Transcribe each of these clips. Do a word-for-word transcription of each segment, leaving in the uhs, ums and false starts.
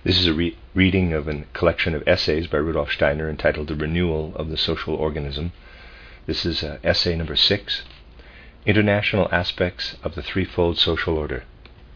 This is a re- reading of a collection of essays by Rudolf Steiner entitled The Renewal of the Social Organism. This is uh, essay number six, International Aspects of the Threefold Social Order.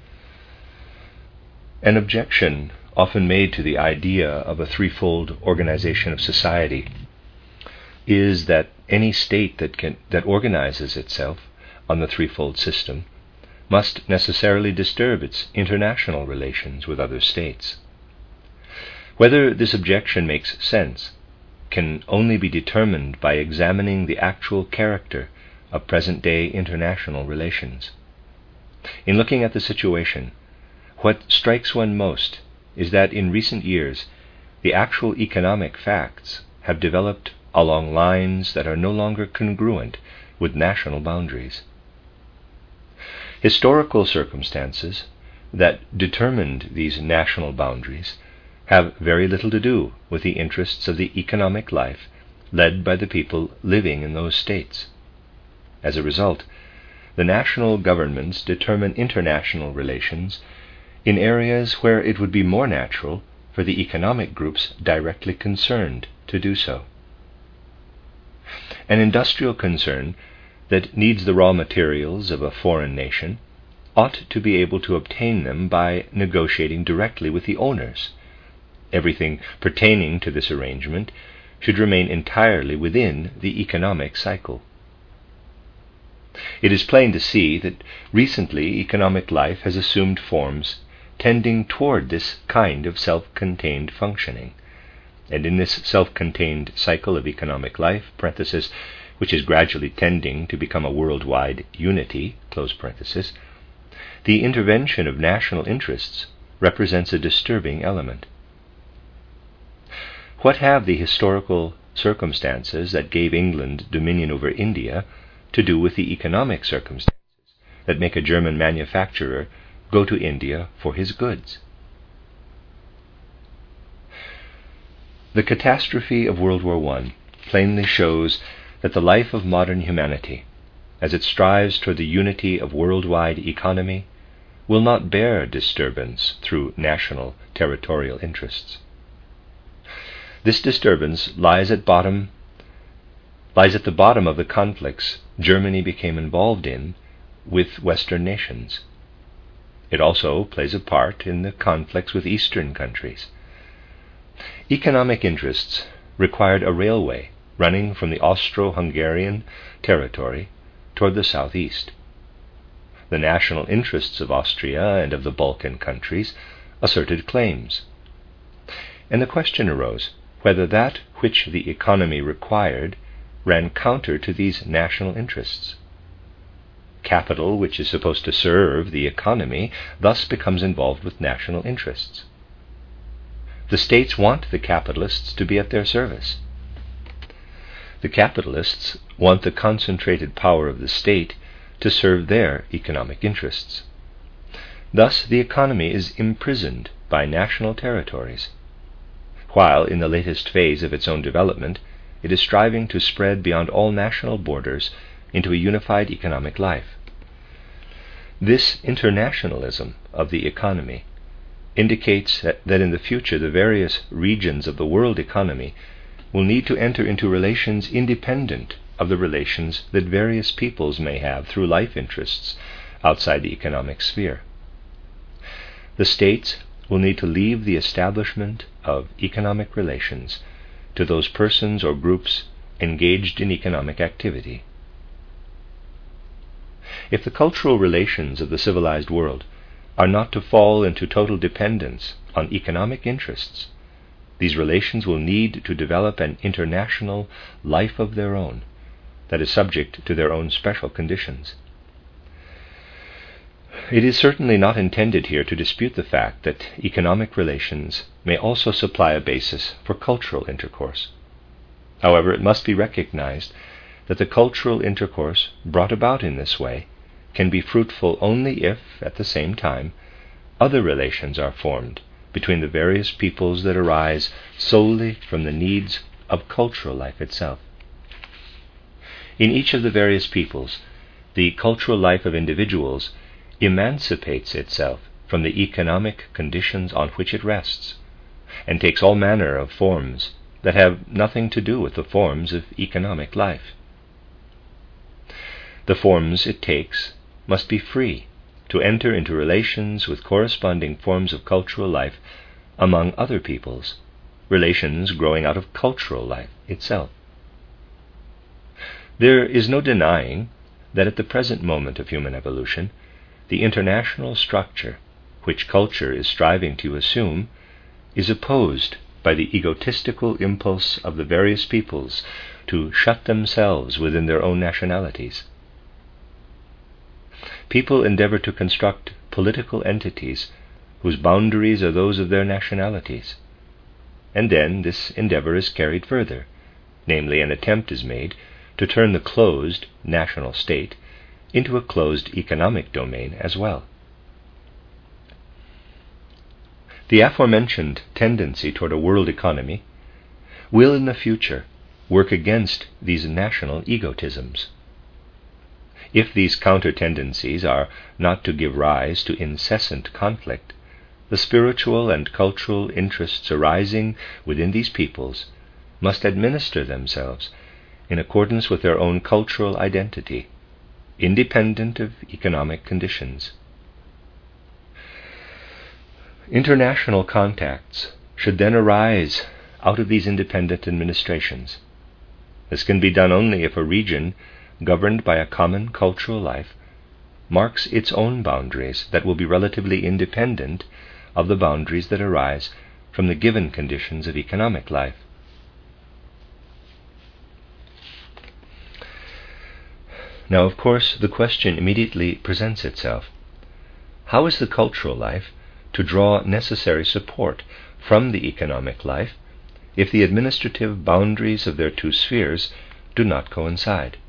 An objection often made to the idea of a threefold organization of society is that any state that can, that organizes itself on the threefold system must necessarily disturb its international relations with other states. Whether this objection makes sense can only be determined by examining the actual character of present-day international relations. In looking at the situation, what strikes one most is that in recent years the actual economic facts have developed along lines that are no longer congruent with national boundaries. Historical circumstances that determined these national boundaries have very little to do with the interests of the economic life led by the people living in those states. As a result, the national governments determine international relations in areas where it would be more natural for the economic groups directly concerned to do so. An industrial concern that needs the raw materials of a foreign nation ought to be able to obtain them by negotiating directly with the owners. Everything pertaining to this arrangement should remain entirely within the economic cycle. It is plain to see that recently economic life has assumed forms tending toward this kind of self-contained functioning. And in this self-contained cycle of economic life, parenthesis, which is gradually tending to become a worldwide unity, close parenthesis, the intervention of national interests represents a disturbing element. What have the historical circumstances that gave England dominion over India to do with the economic circumstances that make a German manufacturer go to India for his goods? The catastrophe of World War One plainly shows that the life of modern humanity, as it strives toward the unity of worldwide economy, will not bear disturbance through national territorial interests. This disturbance lies at bottom, lies at the bottom of the conflicts Germany became involved in with Western nations. It also plays a part in the conflicts with Eastern countries. Economic interests required a railway running from the Austro-Hungarian territory toward the southeast. The national interests of Austria and of the Balkan countries asserted claims, and the question arose whether that which the economy required ran counter to these national interests. Capital, which is supposed to serve the economy, thus becomes involved with national interests. The states want the capitalists to be at their service. The capitalists want the concentrated power of the state to serve their economic interests. Thus, the economy is imprisoned by national territories, while in the latest phase of its own development, it is striving to spread beyond all national borders into a unified economic life. This internationalism of the economy indicates that, that in the future the various regions of the world economy will need to enter into relations independent of the relations that various peoples may have through life interests outside the economic sphere. The states will need to leave the establishment of economic relations to those persons or groups engaged in economic activity. If the cultural relations of the civilized world are not to fall into total dependence on economic interests, these relations will need to develop an international life of their own that is subject to their own special conditions. It is certainly not intended here to dispute the fact that economic relations may also supply a basis for cultural intercourse. However, it must be recognized that the cultural intercourse brought about in this way can be fruitful only if, at the same time, other relations are formed between the various peoples that arise solely from the needs of cultural life itself. In each of the various peoples, the cultural life of individuals emancipates itself from the economic conditions on which it rests, and takes all manner of forms that have nothing to do with the forms of economic life. The forms it takes must be free to enter into relations with corresponding forms of cultural life among other peoples, relations growing out of cultural life itself. There is no denying that at the present moment of human evolution, the international structure which culture is striving to assume is opposed by the egotistical impulse of the various peoples to shut themselves within their own nationalities. People endeavor to construct political entities whose boundaries are those of their nationalities, and then this endeavor is carried further, namely an attempt is made to turn the closed national state into a closed economic domain as well. The aforementioned tendency toward a world economy will in the future work against these national egotisms. If these counter-tendencies are not to give rise to incessant conflict, the spiritual and cultural interests arising within these peoples must administer themselves in accordance with their own cultural identity, independent of economic conditions. International contacts should then arise out of these independent administrations. This can be done only if a region governed by a common cultural life marks its own boundaries that will be relatively independent of the boundaries that arise from the given conditions of economic life. Now, of course, the question immediately presents itself. How is the cultural life to draw necessary support from the economic life if the administrative boundaries of their two spheres do not coincide?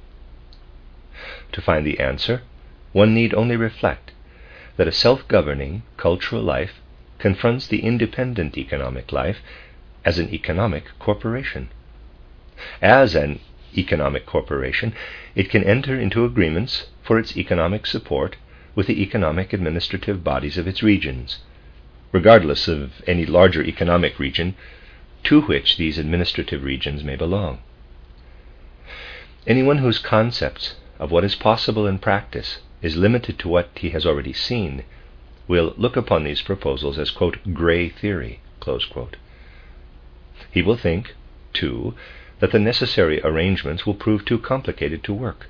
To find the answer, one need only reflect that a self-governing cultural life confronts the independent economic life as an economic corporation. As an economic corporation, it can enter into agreements for its economic support with the economic administrative bodies of its regions, regardless of any larger economic region to which these administrative regions may belong. Anyone whose concepts of what is possible in practice is limited to what he has already seen will look upon these proposals as, quote, gray theory, close quote. He will think, too, that the necessary arrangements will prove too complicated to work.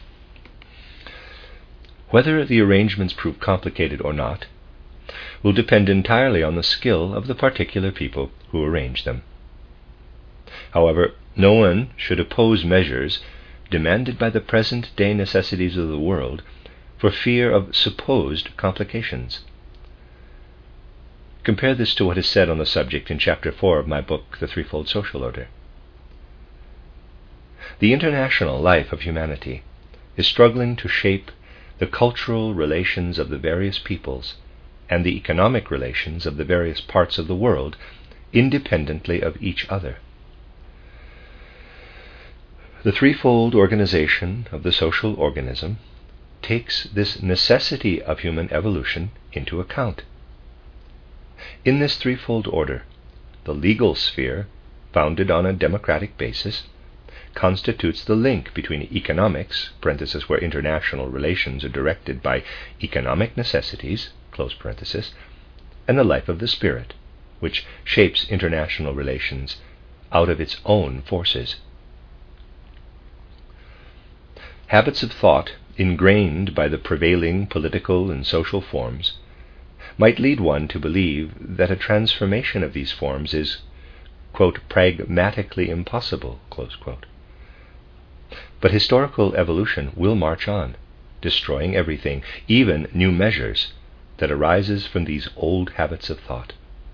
Whether the arrangements prove complicated or not will depend entirely on the skill of the particular people who arrange them. However, no one should oppose measures demanded by the present-day necessities of the world for fear of supposed complications. Compare this to what is said on the subject in Chapter four of my book, The Threefold Social Order. The international life of humanity is struggling to shape the cultural relations of the various peoples and the economic relations of the various parts of the world independently of each other. The threefold organization of the social organism takes this necessity of human evolution into account. In this threefold order, the legal sphere, founded on a democratic basis, constitutes the link between economics, parenthesis, where international relations are directed by economic necessities, close parenthesis, and the life of the spirit, which shapes international relations out of its own forces. Habits of thought ingrained by the prevailing political and social forms might lead one to believe that a transformation of these forms is, quote, pragmatically impossible, close quote. But historical evolution will march on, destroying everything, even new measures, that arises from these old habits of thought.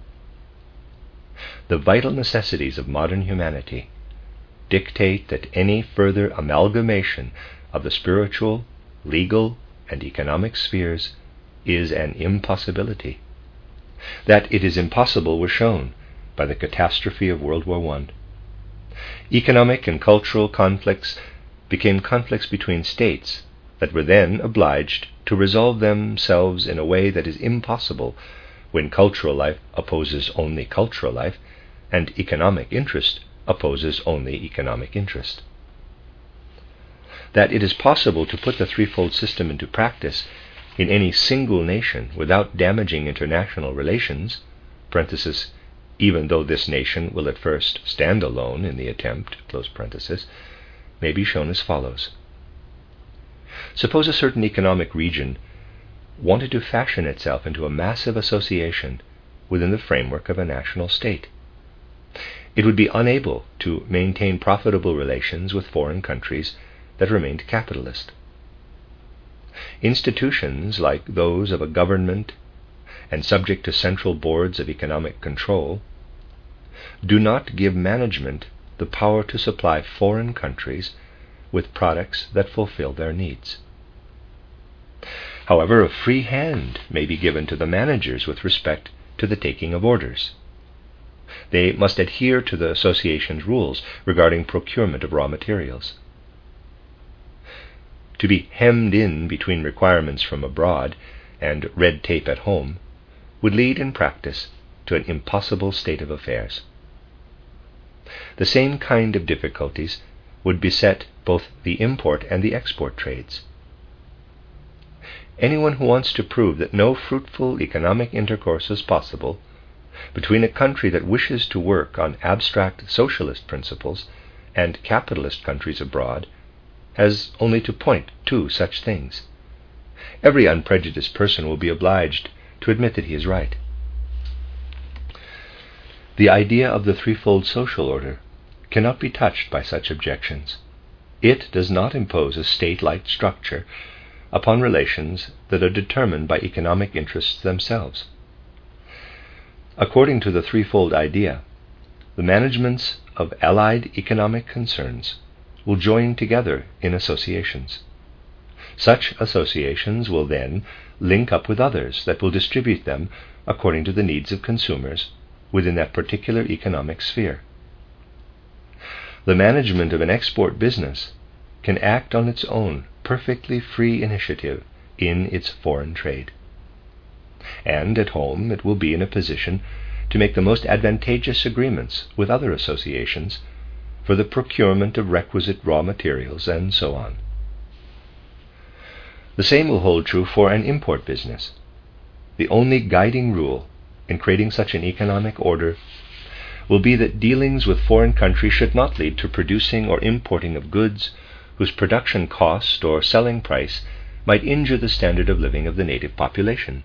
The vital necessities of modern humanity dictate that any further amalgamation of the spiritual, legal, and economic spheres is an impossibility. That it is impossible was shown by the catastrophe of World War One. Economic and cultural conflicts became conflicts between states that were then obliged to resolve themselves in a way that is impossible when cultural life opposes only cultural life, and economic interest opposes only economic interest. That it is possible to put the threefold system into practice in any single nation without damaging international relations, parenthesis, even though this nation will at first stand alone in the attempt, close parenthesis, may be shown as follows. Suppose a certain economic region wanted to fashion itself into a massive association within the framework of a national state. It would be unable to maintain profitable relations with foreign countries that remained capitalist. Institutions like those of a government and subject to central boards of economic control do not give management the power to supply foreign countries with products that fulfill their needs. However, a free hand may be given to the managers with respect to the taking of orders. They must adhere to the association's rules regarding procurement of raw materials. To be hemmed in between requirements from abroad and red tape at home would lead in practice to an impossible state of affairs. The same kind of difficulties would beset both the import and the export trades. Anyone who wants to prove that no fruitful economic intercourse is possible between a country that wishes to work on abstract socialist principles and capitalist countries abroad has only to point to such things. Every unprejudiced person will be obliged to admit that he is right. The idea of the threefold social order cannot be touched by such objections. It does not impose a state-like structure upon relations that are determined by economic interests themselves. According to the threefold idea, the managements of allied economic concerns will join together in associations. Such associations will then link up with others that will distribute them according to the needs of consumers within that particular economic sphere. The management of an export business can act on its own perfectly free initiative in its foreign trade. And at home it will be in a position to make the most advantageous agreements with other associations for the procurement of requisite raw materials and so on. The same will hold true for an import business. The only guiding rule in creating such an economic order will be that dealings with foreign countries should not lead to producing or importing of goods whose production cost or selling price might injure the standard of living of the native population.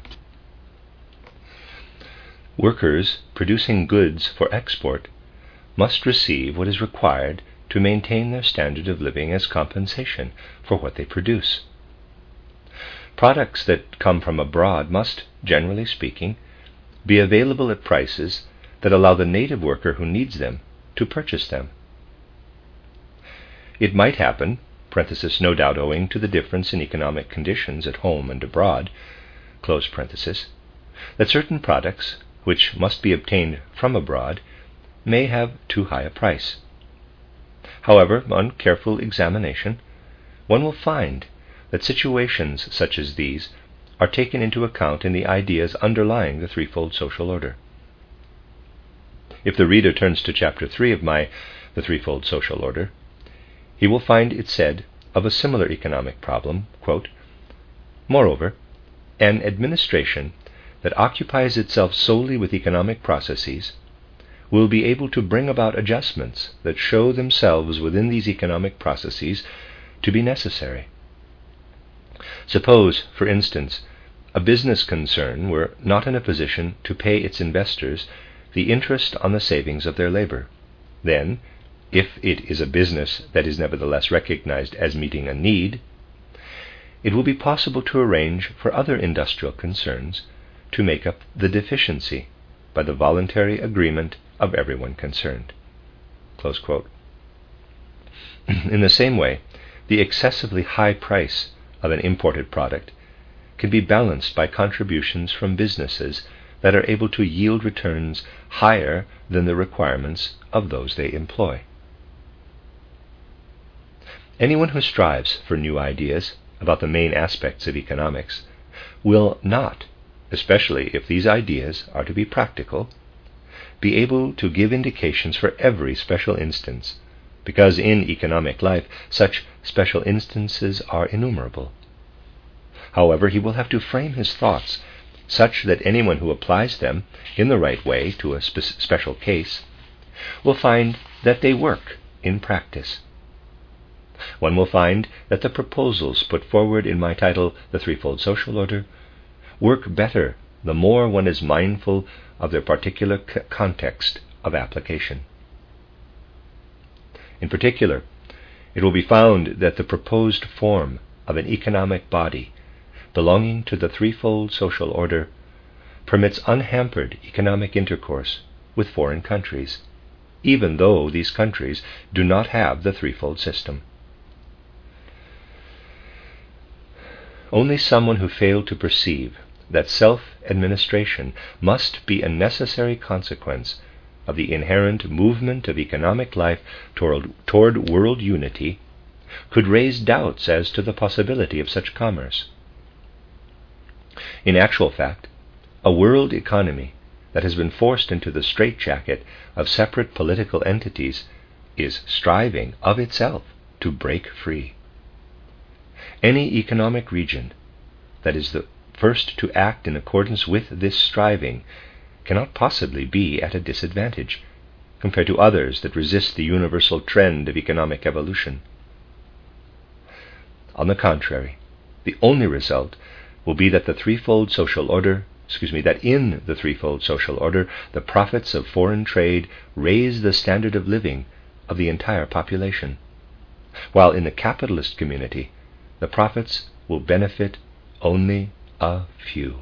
Workers producing goods for export must receive what is required to maintain their standard of living as compensation for what they produce. Products that come from abroad must, generally speaking, be available at prices that allow the native worker who needs them to purchase them. It might happen, parenthesis, no doubt owing to the difference in economic conditions at home and abroad, close parenthesis, that certain products which must be obtained from abroad may have too high a price. However, on careful examination, one will find that situations such as these are taken into account in the ideas underlying the threefold social order. If the reader turns to chapter three of my The Threefold Social Order, he will find it said of a similar economic problem, quote, "Moreover, an administration that occupies itself solely with economic processes will be able to bring about adjustments that show themselves within these economic processes to be necessary. Suppose, for instance, a business concern were not in a position to pay its investors the interest on the savings of their labor. Then, if it is a business that is nevertheless recognized as meeting a need, it will be possible to arrange for other industrial concerns to make up the deficiency by the voluntary agreement of everyone concerned." Close quote. In the same way, the excessively high price of an imported product can be balanced by contributions from businesses that are able to yield returns higher than the requirements of those they employ. Anyone who strives for new ideas about the main aspects of economics, will not, especially if these ideas are to be practical, be able to give indications for every special instance, because in economic life such special instances are innumerable. However, he will have to frame his thoughts such that anyone who applies them in the right way to a spe- special case will find that they work in practice. One will find that the proposals put forward in my title, The Threefold Social Order, work better the more one is mindful of their particular c- context of application. In particular, it will be found that the proposed form of an economic body belonging to the threefold social order permits unhampered economic intercourse with foreign countries, even though these countries do not have the threefold system. Only someone who failed to perceive that self-administration must be a necessary consequence of the inherent movement of economic life toward, toward world unity could raise doubts as to the possibility of such commerce. In actual fact, a world economy that has been forced into the straitjacket of separate political entities is striving of itself to break free. Any economic region that is the first to act in accordance with this striving cannot possibly be at a disadvantage compared to others that resist the universal trend of economic evolution. On the contrary, the only result will be that the threefold social order, excuse me, that in the threefold social order, the profits of foreign trade raise the standard of living of the entire population, while in the capitalist community, the profits will benefit only a few.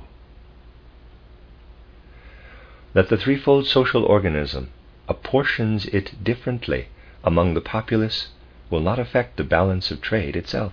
That the threefold social organism apportions it differently among the populace will not affect the balance of trade itself.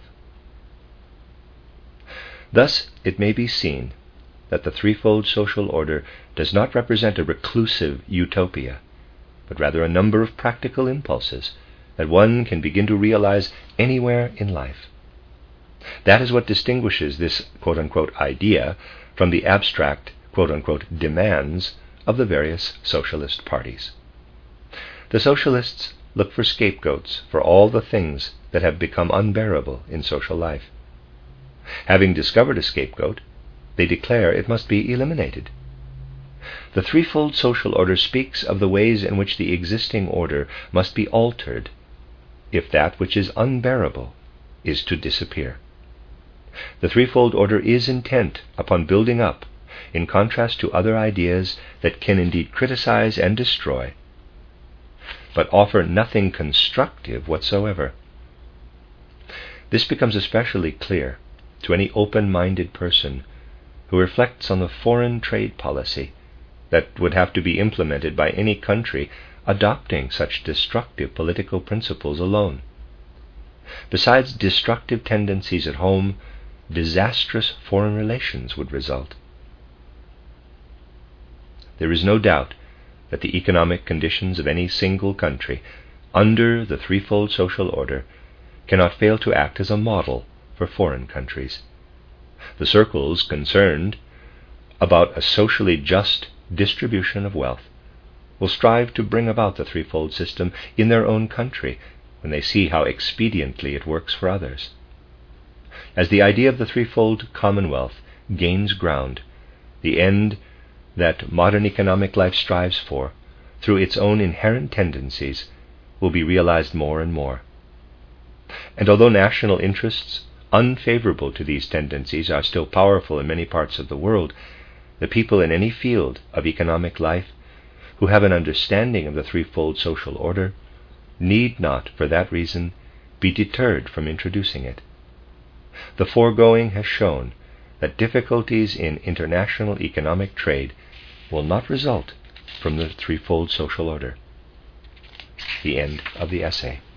Thus, it may be seen that the threefold social order does not represent a reclusive utopia, but rather a number of practical impulses that one can begin to realize anywhere in life. That is what distinguishes this quote-unquote idea from the abstract quote-unquote demands of the various socialist parties. The socialists look for scapegoats for all the things that have become unbearable in social life. Having discovered a scapegoat, they declare it must be eliminated. The threefold social order speaks of the ways in which the existing order must be altered if that which is unbearable is to disappear. The threefold order is intent upon building up, in contrast to other ideas that can indeed criticize and destroy, but offer nothing constructive whatsoever. This becomes especially clear to any open-minded person who reflects on the foreign trade policy that would have to be implemented by any country adopting such destructive political principles alone. Besides destructive tendencies at home, disastrous foreign relations would result. There is no doubt that the economic conditions of any single country under the threefold social order cannot fail to act as a model for foreign countries. The circles concerned about a socially just distribution of wealth will strive to bring about the threefold system in their own country when they see how expediently it works for others. As the idea of the threefold commonwealth gains ground, the end that modern economic life strives for, through its own inherent tendencies, will be realized more and more. And although national interests unfavorable to these tendencies are still powerful in many parts of the world, the people in any field of economic life who have an understanding of the threefold social order need not, for that reason, be deterred from introducing it. The foregoing has shown that difficulties in international economic trade will not result from the threefold social order. The end of the essay.